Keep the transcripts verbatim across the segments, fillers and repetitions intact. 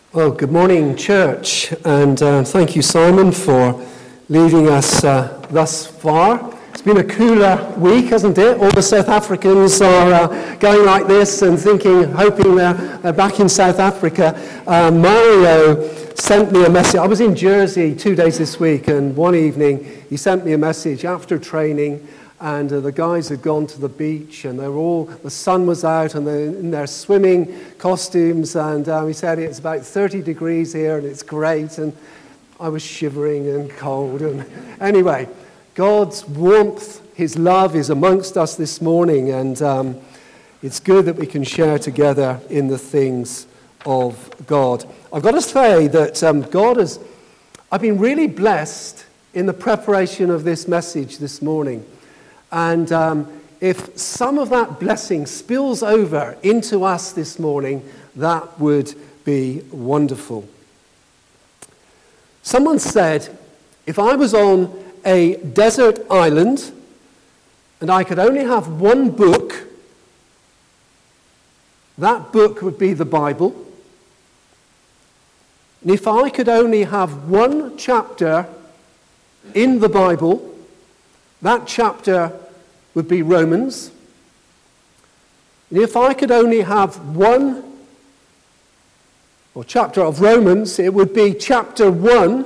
Well, good morning, church, and uh, thank you, Simon, for leading us uh, thus far. It's been a cooler week, hasn't it? All the South Africans are uh, going like this and thinking, hoping they're, they're back in South Africa. Uh, Mario sent me a message. I was in Jersey two days this week, and one evening he sent me a message after training. And uh, the guys had gone to the beach, and they were all, the sun was out, and they're in their swimming costumes, and um, he said it's about thirty degrees here, and it's great, and I was shivering and cold. And anyway, God's warmth, His love is amongst us this morning, and um, it's good that we can share together in the things of God. I've got to say that um, God has, I've been really blessed in the preparation of this message this morning. And um, if some of that blessing spills over into us this morning, that would be wonderful. Someone said, if I was on a desert island and I could only have one book, that book would be the Bible. And if I could only have one chapter in the Bible, that chapter would be Romans. And if I could only have one or chapter of Romans, it would be chapter one.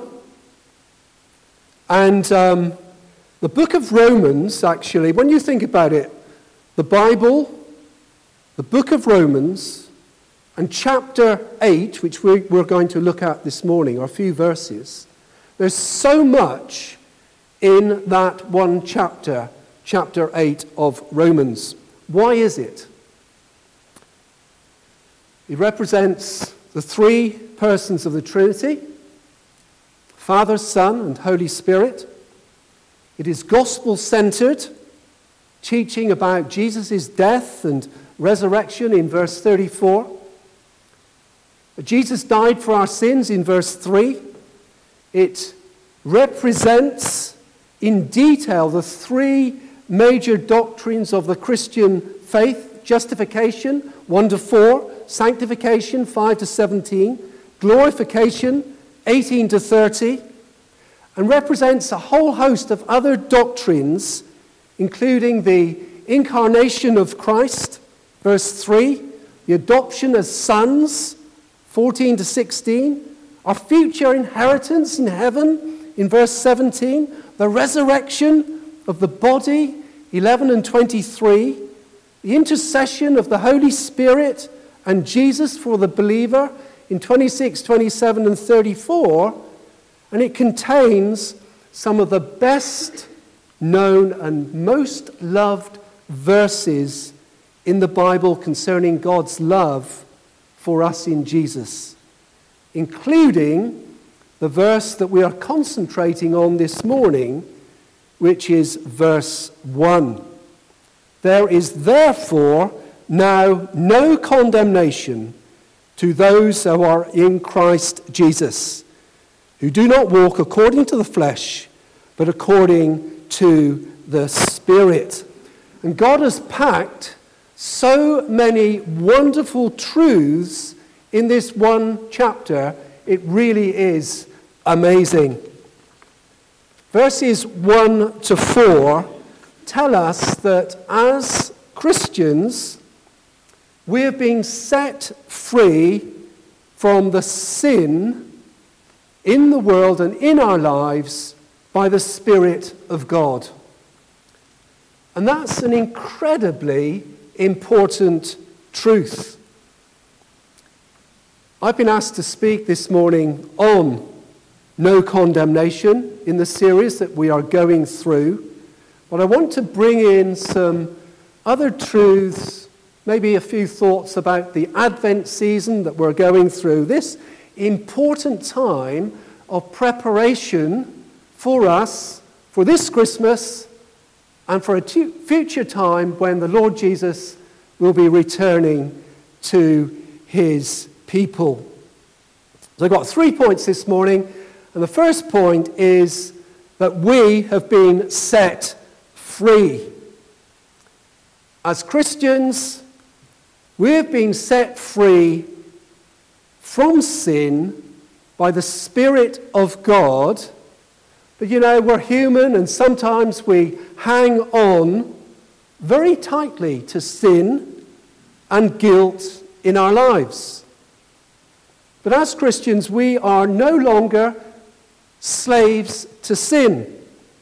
And um, the book of Romans, actually, when you think about it, the Bible, the book of Romans, and chapter eight, which we, we're going to look at this morning, are a few verses. There's so much in that one chapter, chapter eight of Romans. Why is it? It represents the three persons of the Trinity, Father, Son, and Holy Spirit. It is gospel-centered, teaching about Jesus' death and resurrection in verse thirty-four. Jesus died for our sins in verse three. It represents in detail the three major doctrines of the Christian faith: justification, one to four, sanctification, five to seventeen, glorification, eighteen to thirty, and represents a whole host of other doctrines, including the incarnation of Christ, verse three, the adoption as sons, fourteen to sixteen, our future inheritance in heaven, in verse seventeen, the resurrection of the body, eleven and twenty-three, the intercession of the Holy Spirit and Jesus for the believer in twenty-six, twenty-seven, and thirty-four, and it contains some of the best known and most loved verses in the Bible concerning God's love for us in Jesus, including the verse that we are concentrating on this morning, which is verse one. There is therefore now no condemnation to those who are in Christ Jesus, who do not walk according to the flesh, but according to the Spirit. And God has packed so many wonderful truths in this one chapter. It really is amazing. Verses one to four tell us that as Christians, we're being set free from the sin in the world and in our lives by the Spirit of God. And that's an incredibly important truth. I've been asked to speak this morning on no condemnation in the series that we are going through, but I want to bring in some other truths, maybe a few thoughts about the Advent season that we're going through, this important time of preparation for us for this Christmas and for a future time when the Lord Jesus will be returning to his people. So I've got three points this morning, and the first point is that we have been set free. As Christians, we have been set free from sin by the Spirit of God. But you know, we're human and sometimes we hang on very tightly to sin and guilt in our lives. But as Christians, we are no longer slaves to sin.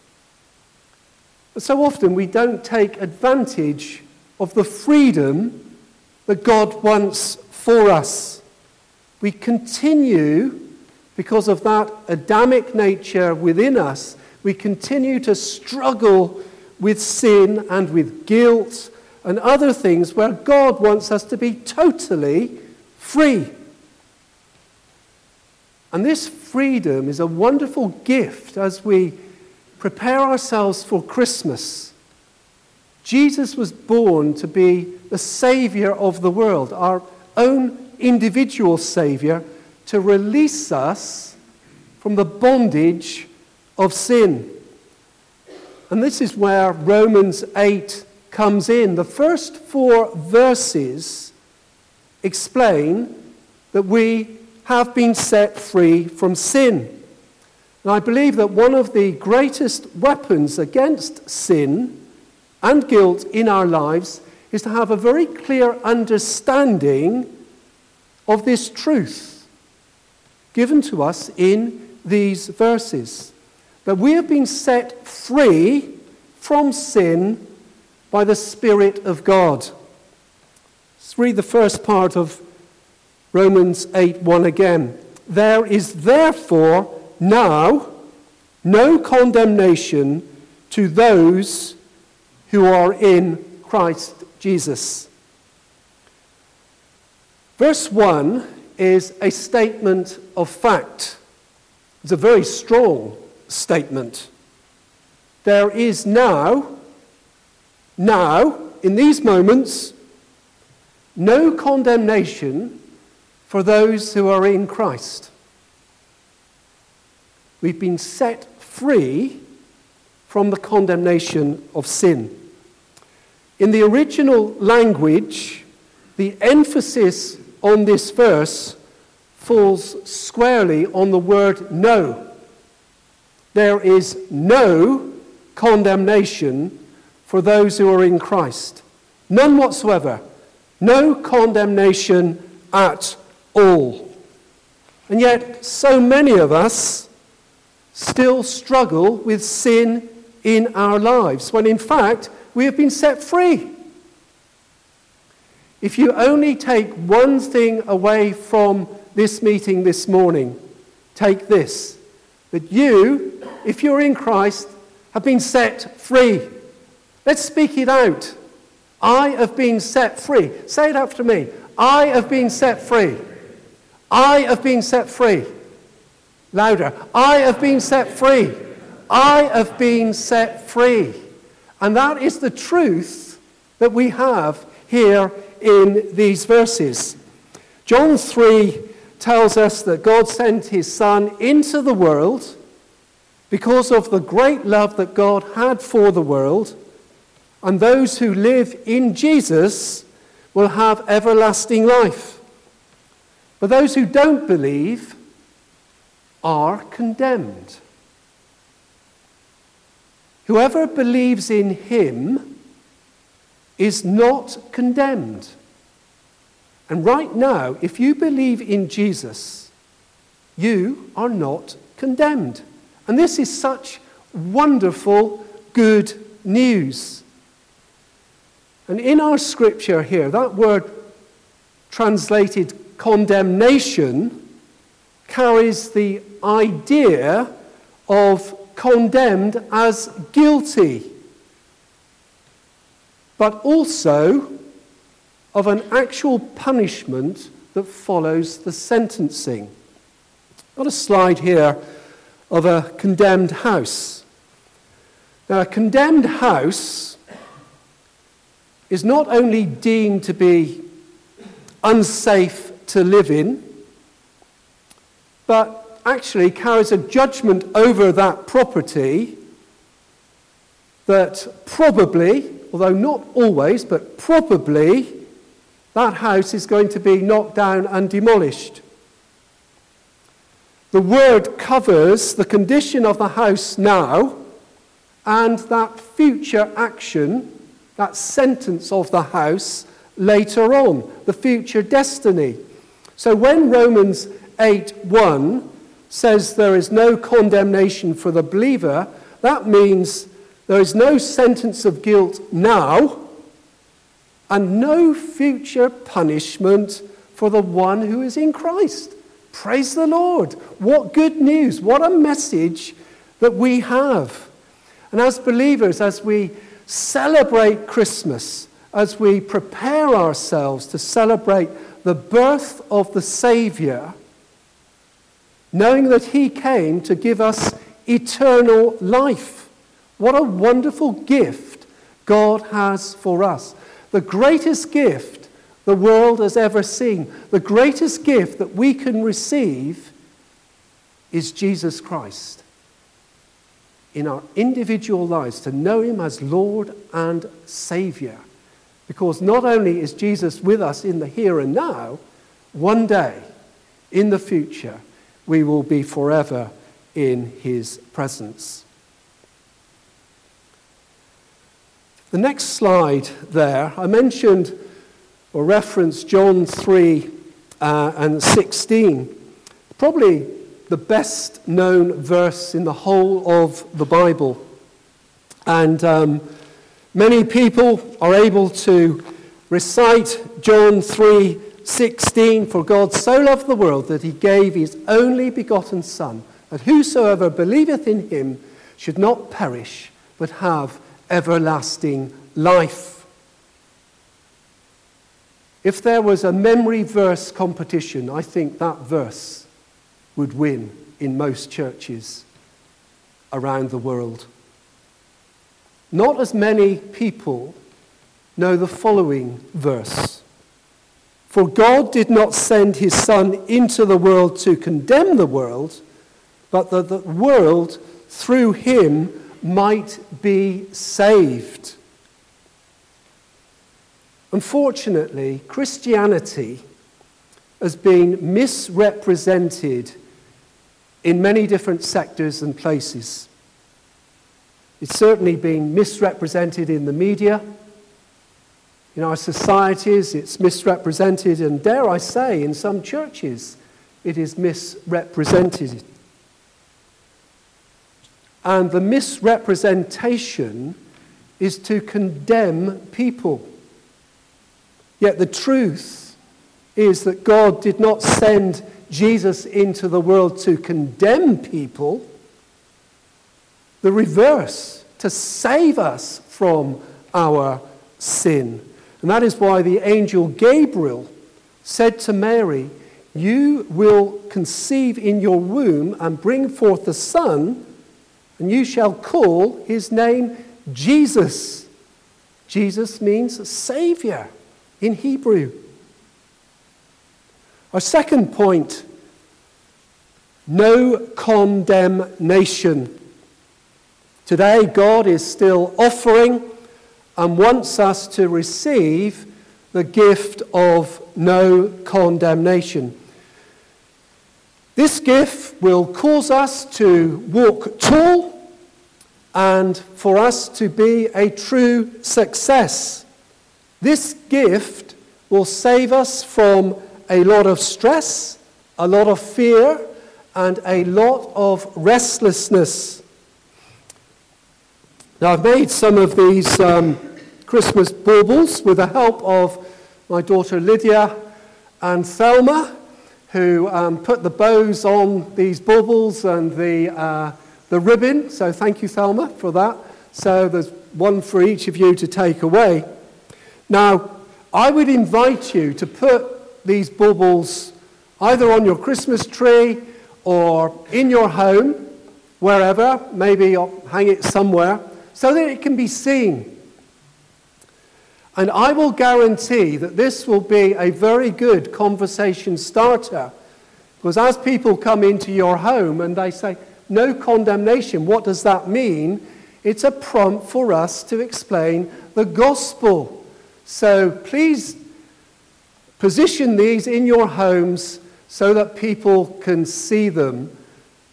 But so often we don't take advantage of the freedom that God wants for us. We continue, because of that Adamic nature within us, we continue to struggle with sin and with guilt and other things where God wants us to be totally free. And this freedom is a wonderful gift as we prepare ourselves for Christmas. Jesus was born to be the Savior of the world, our own individual Savior, to release us from the bondage of sin. And this is where Romans eight comes in. The first four verses explain that we have been set free from sin. And I believe that one of the greatest weapons against sin and guilt in our lives is to have a very clear understanding of this truth given to us in these verses. That we have been set free from sin by the Spirit of God. Let's read the first part of Romans eight one again. There is therefore now no condemnation to those who are in Christ Jesus. Verse one is a statement of fact. It's a very strong statement. There is now, now, in these moments, no condemnation for those who are in Christ. We've been set free from the condemnation of sin. In the original language, the emphasis on this verse falls squarely on the word no. There is no condemnation for those who are in Christ. None whatsoever. No condemnation at all. And yet, so many of us still struggle with sin in our lives, when in fact, we have been set free. If you only take one thing away from this meeting this morning, take this: that you, if you're in Christ, have been set free. Let's speak it out. I have been set free. Say it after me. I have been set free. I have been set free. Louder. I have been set free. I have been set free. And that is the truth that we have here in these verses. John three tells us that God sent his Son into the world because of the great love that God had for the world, and those who live in Jesus will have everlasting life. But those who don't believe are condemned. Whoever believes in him is not condemned. And right now, if you believe in Jesus, you are not condemned. And this is such wonderful, good news. And in our scripture here, that word translated condemnation carries the idea of condemned as guilty, but also of an actual punishment that follows the sentencing. I've got a slide here of a condemned house. Now, a condemned house is not only deemed to be unsafe to live in, but actually carries a judgment over that property that probably, although not always, but probably, that house is going to be knocked down and demolished. The word covers the condition of the house now and that future action, that sentence of the house later on, the future destiny. So when Romans eight one says there is no condemnation for the believer, that means there is no sentence of guilt now and no future punishment for the one who is in Christ. Praise the Lord. What good news. What a message that we have. And as believers, as we celebrate Christmas, as we prepare ourselves to celebrate the birth of the Savior, knowing that he came to give us eternal life. What a wonderful gift God has for us. The greatest gift the world has ever seen, the greatest gift that we can receive is Jesus Christ. In our individual lives, to know him as Lord and Savior. Because not only is Jesus with us in the here and now, one day, in the future, we will be forever in his presence. The next slide there, I mentioned or referenced John three uh, and sixteen. Probably the best known verse in the whole of the Bible. And um, many people are able to recite John three sixteen, for God so loved the world that he gave his only begotten Son, that whosoever believeth in him should not perish, but have everlasting life. If there was a memory verse competition, I think that verse would win in most churches around the world. Not as many people know the following verse. For God did not send his Son into the world to condemn the world, but that the world through him might be saved. Unfortunately, Christianity has been misrepresented in many different sectors and places. It's certainly been misrepresented in the media. In our societies, it's misrepresented, and dare I say, in some churches, it is misrepresented. And the misrepresentation is to condemn people. Yet the truth is that God did not send Jesus into the world to condemn people. The reverse, to save us from our sin. And that is why the angel Gabriel said to Mary, you will conceive in your womb and bring forth a son, and you shall call his name Jesus. Jesus means Savior in Hebrew. Our second point, no condemnation. Today, God is still offering and wants us to receive the gift of no condemnation. This gift will cause us to walk tall and for us to be a true success. This gift will save us from a lot of stress, a lot of fear, and a lot of restlessness. Now, I've made some of these um, Christmas baubles with the help of my daughter Lydia and Thelma, who um, put the bows on these baubles and the, uh, the ribbon. So thank you, Thelma, for that. So there's one for each of you to take away. Now, I would invite you to put these baubles either on your Christmas tree or in your home, wherever, maybe hang it somewhere, so that it can be seen. And I will guarantee that this will be a very good conversation starter. Because as people come into your home and they say, no condemnation, what does that mean? It's a prompt for us to explain the gospel. So please position these in your homes so that people can see them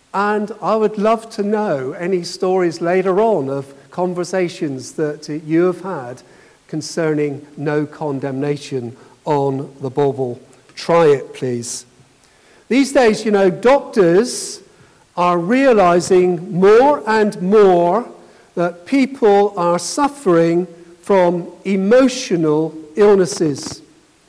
And I would love to know any stories later on of conversations that you have had concerning no condemnation on the bauble. Try it, please. These days, you know, doctors are realizing more and more that people are suffering from emotional illnesses.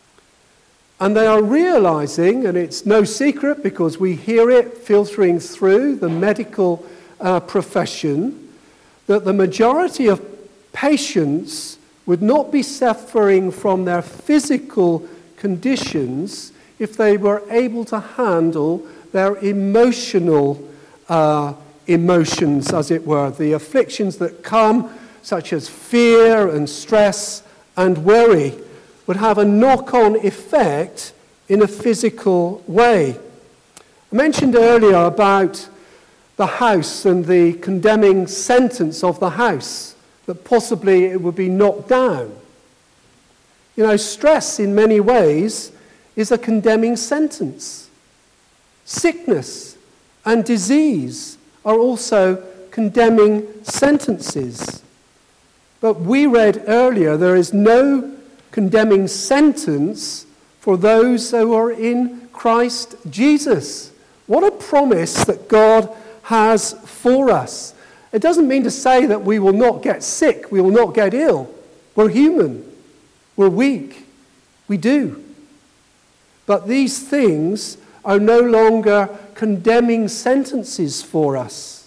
And they are realizing, and it's no secret because we hear it filtering through the medical uh, profession, that the majority of patients would not be suffering from their physical conditions if they were able to handle their emotional uh, emotions, as it were, the afflictions that come, such as fear and stress and worry, would have a knock-on effect in a physical way. I mentioned earlier about the house and the condemning sentence of the house, that possibly it would be knocked down. You know, stress in many ways is a condemning sentence. Sickness and disease are also condemning sentences. But we read earlier there is no condemning sentence for those who are in Christ Jesus. What a promise that God has for us. It doesn't mean to say that we will not get sick, we will not get ill. We're human. We're weak. We do. But these things are no longer condemning sentences for us.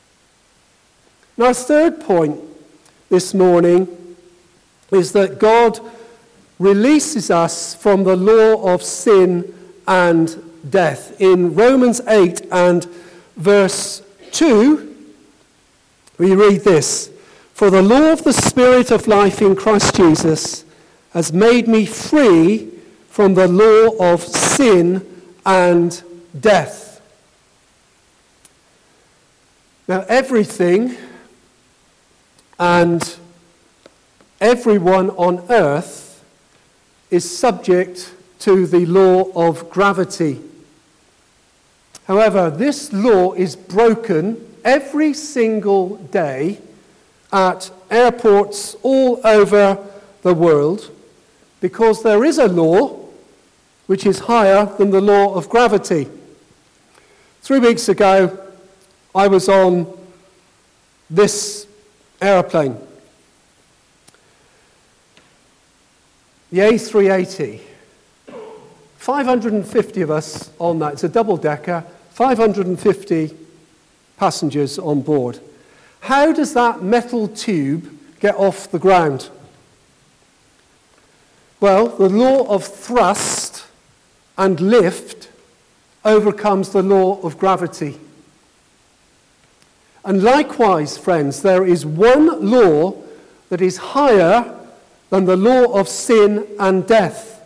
And our third point this morning is that God releases us from the law of sin and death. In Romans eight and verse two, we read this: "For the law of the Spirit of life in Christ Jesus has made me free from the law of sin and death." Now, everything and everyone on earth is subject to the law of gravity. However, this law is broken every single day at airports all over the world because there is a law which is higher than the law of gravity. Three weeks ago, I was on this aeroplane, the A three eighty. five hundred fifty of us on that. It's a double-decker, five hundred fifty passengers on board. How does that metal tube get off the ground? Well, the law of thrust and lift overcomes the law of gravity. And likewise, friends, there is one law that is higher than the law of sin and death.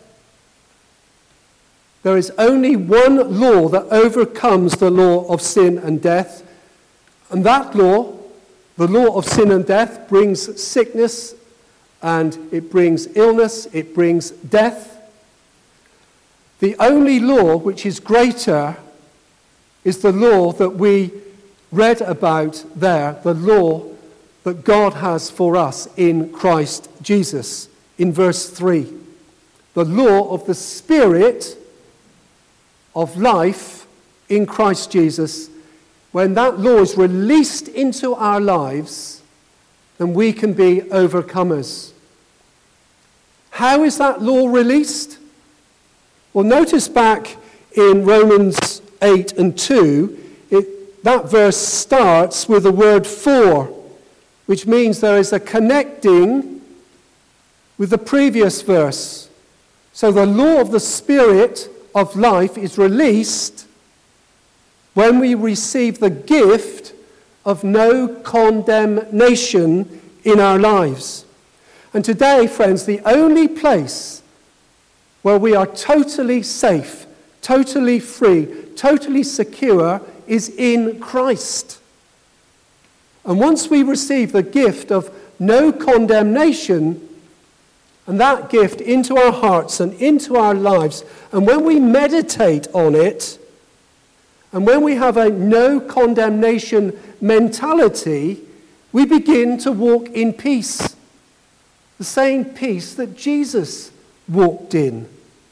There is only one law that overcomes the law of sin and death, and that law, the law of sin and death, brings sickness and it brings illness, it brings death. The only law which is greater is the law that we read about there, the law that God has for us in Christ Jesus. In verse three, the law of the Spirit of life in Christ Jesus. When that law is released into our lives, then we can be overcomers. How is that law released? Well, notice back in Romans eight and two, it, that verse starts with the word "for," which means there is a connecting with the previous verse. So the law of the Spirit of life is released when we receive the gift of no condemnation in our lives. And today, friends, the only place where we are totally safe, totally free, totally secure is in Christ. And once we receive the gift of no condemnation, and that gift into our hearts and into our lives, and when we meditate on it, And when we have a no condemnation mentality, we begin to walk in peace. The same peace that Jesus walked in.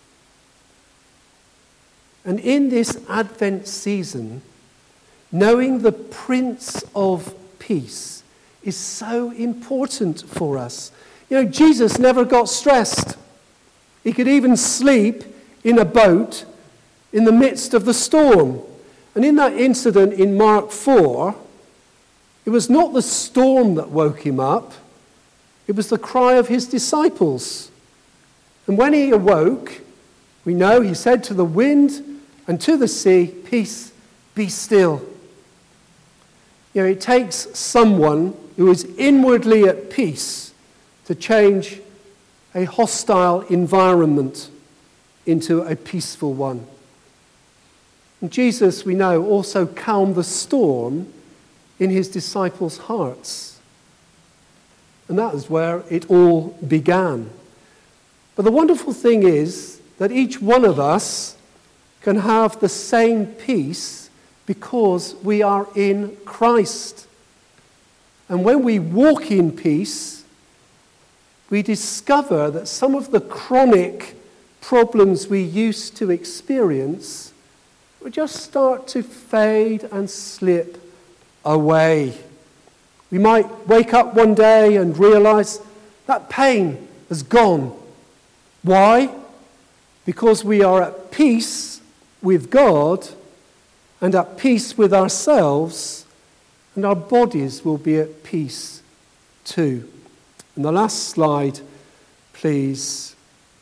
And in this Advent season, knowing the Prince of Peace is so important for us. You know, Jesus never got stressed. He could even sleep in a boat in the midst of the storm. And in that incident in Mark four, it was not the storm that woke him up. It was the cry of his disciples. And when he awoke, we know he said to the wind and to the sea, "Peace, be still." You know, it takes someone who is inwardly at peace to change a hostile environment into a peaceful one. And Jesus, we know, also calmed the storm in his disciples' hearts. And that is where it all began. But the wonderful thing is that each one of us can have the same peace because we are in Christ. And when we walk in peace, we discover that some of the chronic problems we used to experience will just start to fade and slip away. We might wake up one day and realize that pain has gone. Why? Because we are at peace with God and at peace with ourselves, and our bodies will be at peace too. And the last slide, please.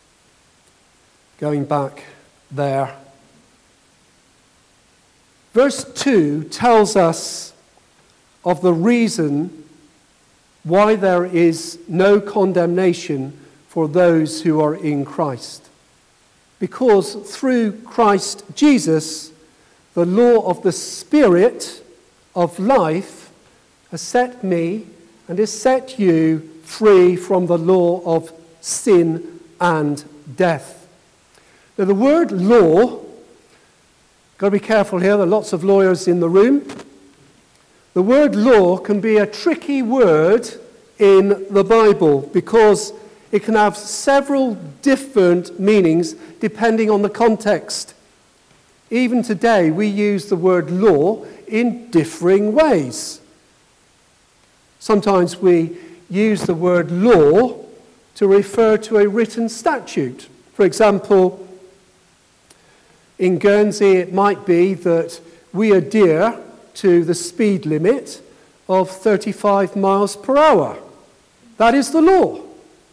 Going back there. Verse two tells us of the reason why there is no condemnation for those who are in Christ. Because through Christ Jesus, the law of the Spirit of life has set me and has set you free from the law of sin and death. Now the word law, got to be careful here, there are lots of lawyers in the room. The word law can be a tricky word in the Bible because it can have several different meanings depending on the context. Even today, we use the word law in differing ways. Sometimes we use the word law to refer to a written statute. For example, in Guernsey, it might be that we adhere to the speed limit of thirty-five miles per hour. That is the law.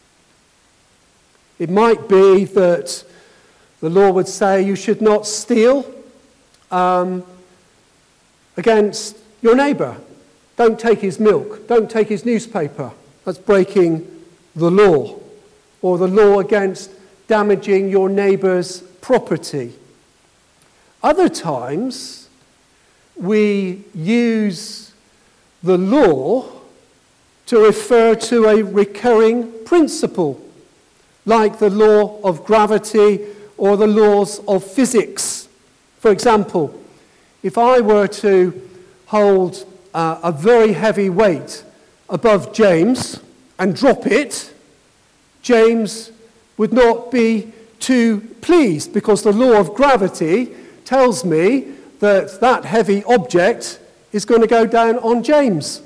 It might be that the law would say you should not steal um, against your neighbour. Don't take his milk. Don't take his newspaper. That's breaking the law. Or the law against damaging your neighbour's property. Other times, we use the law to refer to a recurring principle, like the law of gravity or the laws of physics. For example, if I were to hold uh, a very heavy weight above James and drop it, James would not be too pleased because the law of gravity tells me that that heavy object is going to go down on James.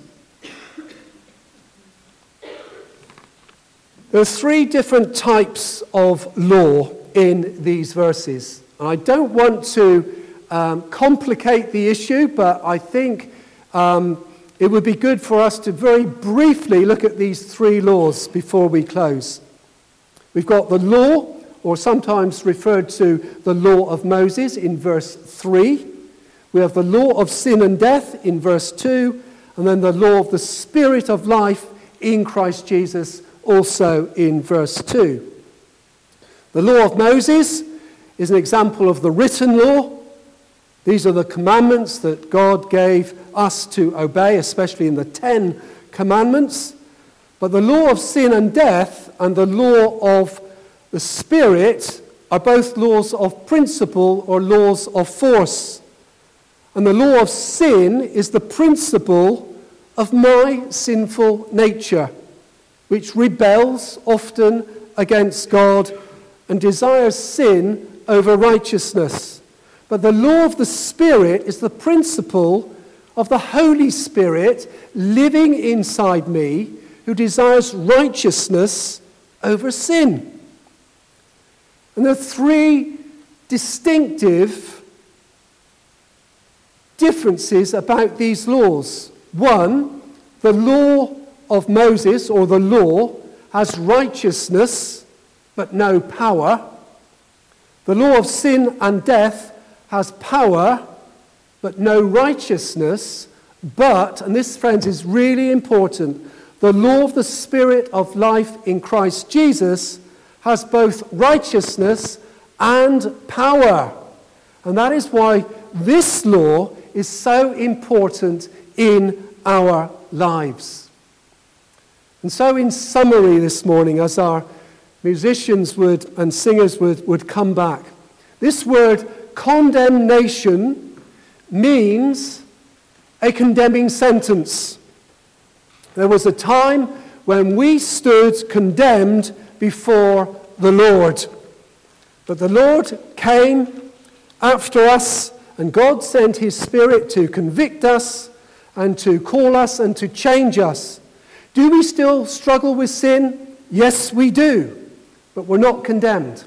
There are three different types of law in these verses. And I don't want to um, complicate the issue, but I think um, it would be good for us to very briefly look at these three laws before we close. We've got the law, or sometimes referred to the law of Moses in verse three. We have the law of sin and death in verse two, and then the law of the Spirit of life in Christ Jesus also in verse two. The law of Moses is an example of the written law. These are the commandments that God gave us to obey, especially in the Ten Commandments. But the law of sin and death and the law of the Spirit are both laws of principle or laws of force. And the law of sin is the principle of my sinful nature, which rebels often against God and desires sin over righteousness. But the law of the Spirit is the principle of the Holy Spirit living inside me, who desires righteousness over sin. And there are three distinctive differences about these laws. One, the law of Moses, or the law, has righteousness but no power. The law of sin and death has power but no righteousness. But, and this, friends, is really important, the law of the Spirit of life in Christ Jesus has both righteousness and power. And that is why this law is so important in our lives. And so in summary this morning, as our musicians would and singers would, would come back, this word condemnation means a condemning sentence. There was a time when we stood condemned before the Lord. But the Lord came after us, and God sent his Spirit to convict us and to call us and to change us. Do we still struggle with sin? Yes, we do, but we're not condemned.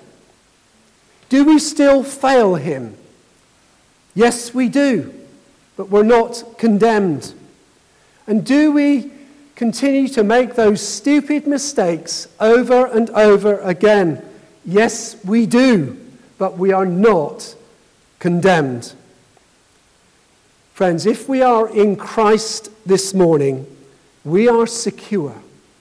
Do we still fail him? Yes, we do, but we're not condemned. And do we continue to make those stupid mistakes over and over again? Yes, we do, but we are not condemned. Friends, if we are in Christ this morning, we are secure,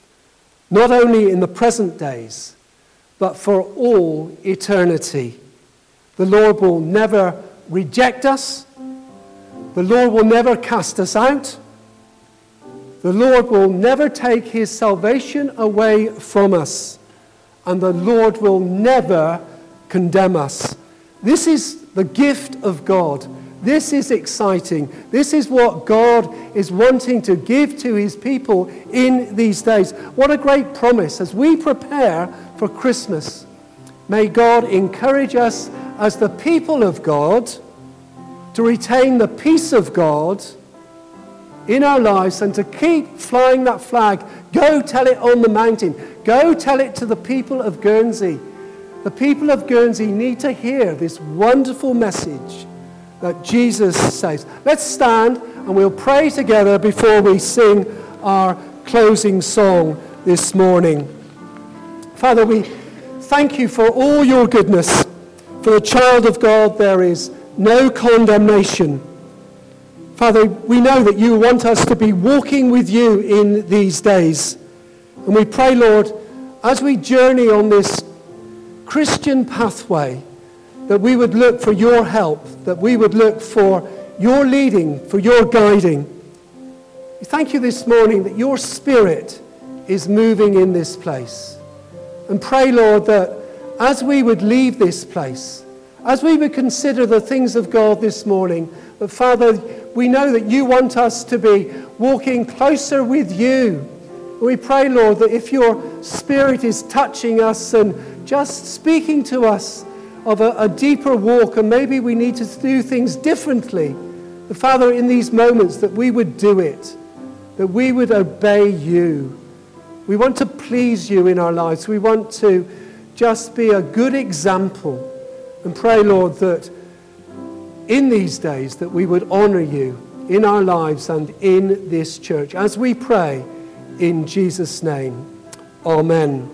not only in the present days, but for all eternity. The Lord will never reject us. The Lord will never cast us out. The Lord will never take his salvation away from us. And the Lord will never condemn us. This is the gift of God. This is exciting. This is what God is wanting to give to his people in these days. What a great promise as we prepare for Christmas. May God encourage us as the people of God to retain the peace of God in our lives and to keep flying that flag. Go tell it on the mountain. Go tell it to the people of Guernsey. The people of Guernsey need to hear this wonderful message that Jesus says. Let's stand and we'll pray together before we sing our closing song this morning. Father, we thank you for all your goodness. For the child of God, there is no condemnation. Father, we know that you want us to be walking with you in these days. And we pray, Lord, as we journey on this Christian pathway, that we would look for your help, that we would look for your leading, for your guiding. We thank you this morning that your Spirit is moving in this place. And pray, Lord, that as we would leave this place, as we would consider the things of God this morning, that, Father, we know that you want us to be walking closer with you. We pray, Lord, that if your Spirit is touching us and just speaking to us of a, a deeper walk, and maybe we need to do things differently, that, Father, in these moments that we would do it, that we would obey you. We want to please you in our lives. We want to just be a good example. And pray, Lord, that in these days that we would honor you in our lives and in this church. As we pray in Jesus' name, amen.